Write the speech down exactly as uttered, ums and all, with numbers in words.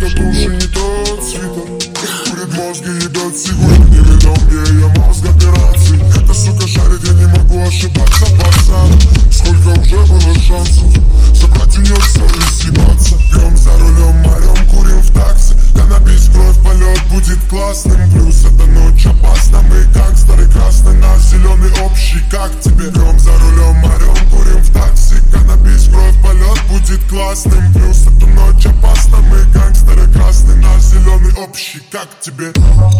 этот уже не тот свитер. Курит мозги, ебет сигарет, не ведом, где я мозг операций. Эта сука шарит, я не могу ошибаться, пацан. Сколько уже было шансов забрать у нее все и съебаться. Пьем за рулем, орем, курим в такси. Каннабис, кровь, полет будет классным. Плюс эта ночь опасна. Мы гангстеры, красный наш зеленый общий. Как тебе? Пьем за рулем, орем, курим в такси. Каннабис, кровь, полет будет классным. Плюс эта ночь опасна. Мы гангстеры, красный наш зеленый общий. Как тебе?